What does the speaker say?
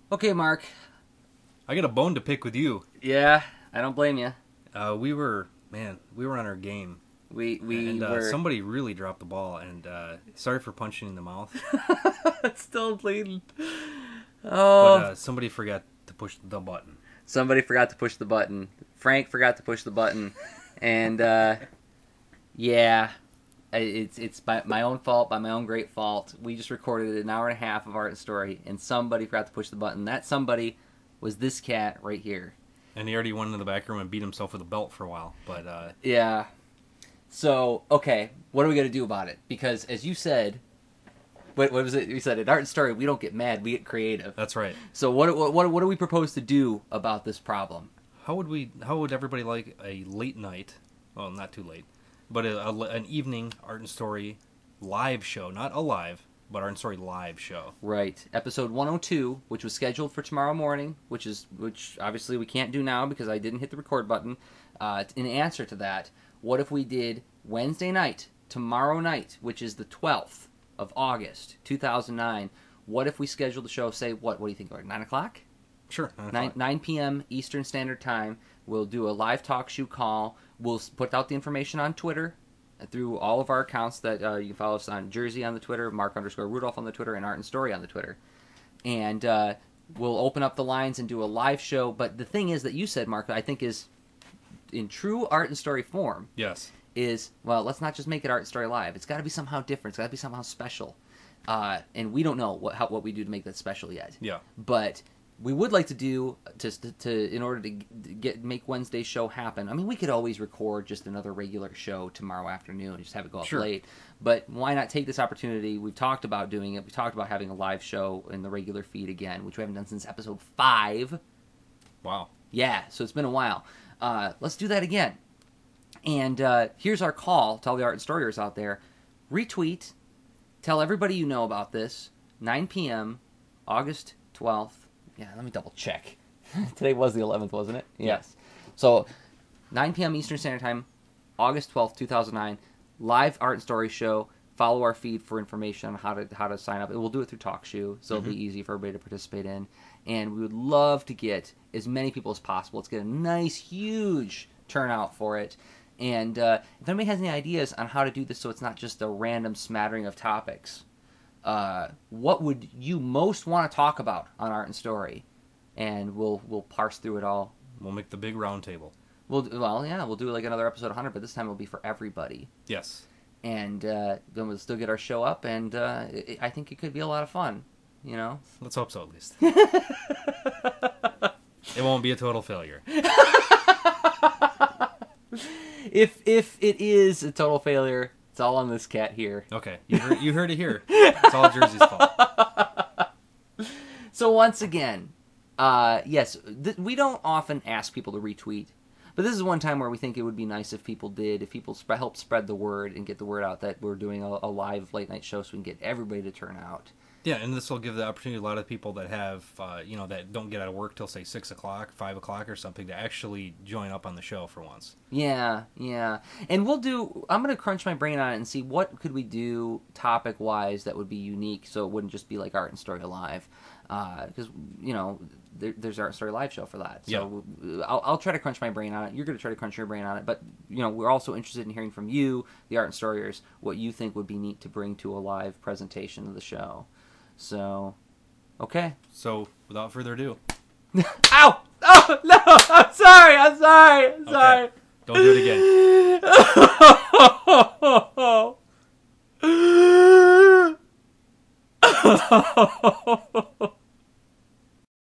Okay, Mark. I got a bone to pick with you. Yeah, I don't blame you. We were on our game. We And were somebody really dropped the ball, and sorry for punching in the mouth. it's still bleeding. But Oh, somebody forgot to push the button. somebody forgot to push the button. Frank forgot to push the button, and yeah, it's by my own fault, by my own great fault. We just recorded an hour and a half of Art and Story, and somebody forgot to push the button. That somebody was this cat right here. And he already went into the back room and beat himself with a belt for a while. But Yeah. So, okay, what are we going to do about it? Because, as you said, what was it? You said, in Art and Story, we don't get mad, we get creative. that's right. So, what do we propose to do about this problem? How would everybody like a late night? Well, not too late, but an evening Art and Story live show, not a live, but Art and Story live show. Right. Episode 102, which was scheduled for tomorrow morning, which obviously we can't do now because I didn't hit the record button. In answer to that, what if we did Wednesday night, tomorrow night, which is the 12th of August, 2009? What if we scheduled the show, say, what do you think, like 9 o'clock? Sure. 9 p.m. Eastern Standard Time. We'll do a live talk show call. We'll put out the information on Twitter through all of our accounts that you can follow us on Jersey on the Twitter, Mark_Rudolph on the Twitter, and Art and Story on the Twitter. And we'll open up the lines and do a live show. But the thing is that you said, Mark, that I think is in true Art and Story form, Yes. is, well, let's not just make it Art and Story Live. It's got to be somehow different. It's got to be somehow special. And we don't know what we do to make that special yet. Yeah. But we would like to do to in order to make Wednesday's show happen. I mean, we could always record just another regular show tomorrow afternoon and just have it go up Sure. late. But why not take this opportunity? We've talked about doing it. We talked about having a live show in the regular feed again, which we haven't done since episode 5. Wow. Yeah, so it's been a while. Let's do that again. And here's our call to all the Art and Storyers out there. Retweet. Tell everybody you know about this. 9 p.m., August 12th. Yeah, let me double check. Today was the 11th, wasn't it? Yes. So, 9 p.m. Eastern Standard Time, August 12th, 2009. Live Art and Story show. Follow our feed for information on how to sign up. And we'll do it through TalkShoe, so it'll be easy for everybody to participate in. And we would love to get as many people as possible. Let's get a nice, huge turnout for it. And if anybody has any ideas on how to do this so it's not just a random smattering of topics, what would you most want to talk about on Art and Story? And we'll parse through it all. We'll make the big round table. We'll do like another episode 100, but this time it'll be for everybody. Yes. And then we'll still get our show up, and I think it could be a lot of fun, you know? Let's hope so, at least. It won't be a total failure. If it is a total failure, it's all on this cat here. Okay. You heard it here. It's all Jersey's fault. So once again, yes, we don't often ask people to retweet, but this is one time where we think it would be nice if people did, if people help spread the word and get the word out that we're doing a live late night show so we can get everybody to turn out. Yeah, and this will give the opportunity to a lot of people that have, that don't get out of work till, say, 6 o'clock, 5 o'clock or something, to actually join up on the show for once. Yeah. And I'm going to crunch my brain on it and see what could we do topic-wise that would be unique so it wouldn't just be like Art and Story Live. Because, there's Art and Story Live show for that. So yeah. I'll try to crunch my brain on it. You're going to try to crunch your brain on it. But, we're also interested in hearing from you, the Art and Storyers, what you think would be neat to bring to a live presentation of the show. So, okay. So, without further ado. Ow! Oh, no! I'm sorry! Okay. Don't do it again.